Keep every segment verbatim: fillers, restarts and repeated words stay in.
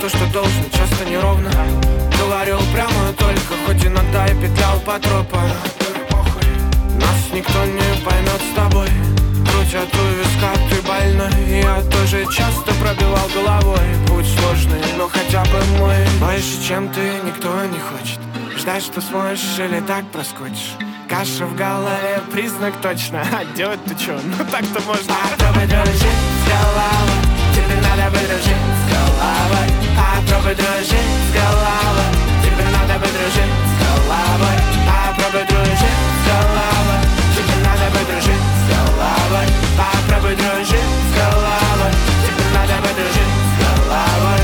то, что должен, часто неровно. Говорил прямо только, хоть иногда и петлял по тропам. Нас никто не поймет с тобой. Крутят у виска, ты больной. Я тоже часто пробивал головой. Путь сложный, но хотя бы мой. Больше, чем ты, никто не хочет ждать, что сможешь или так проскочишь. Каша в голове, признак точно. А делать ты чё? Ну так-то можно. Попробуй дружить с головой. Тебе надо бы дружить с головой. Попробуй дружить с головой. Тебе надо бы дружить с головой. Попробуй дружить с головой. Тебе надо бы дружить с головой. Попробуй дружить с головой. Тебе надо бы дружить с головой.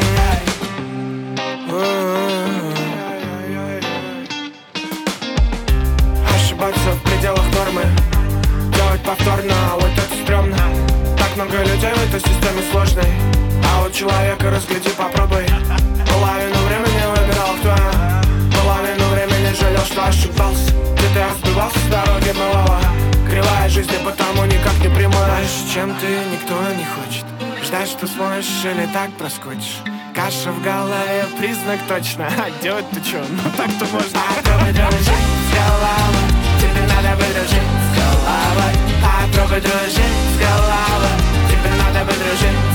Ошибаться в пределах нормы, делать повторно, вот это стрёмно. Так много людей в этой системе сложной. А вот человека разгляди, попробуй. Половину времени выбирал, кто я. Половину времени жалел, что ошибался. Где ты разбивался с дороги малого. Кривая жизни, потому никак не прямой. Больше, чем ты, никто не хочет ждать, что сможешь или так проскочишь. Каша в голове, признак точно. А делать ты чё? Ну так-то можно. Попробуй дружить с головой. Тебе надо бы дружить с головой. Попробуй дружить с головой. Тебе надо бы дружить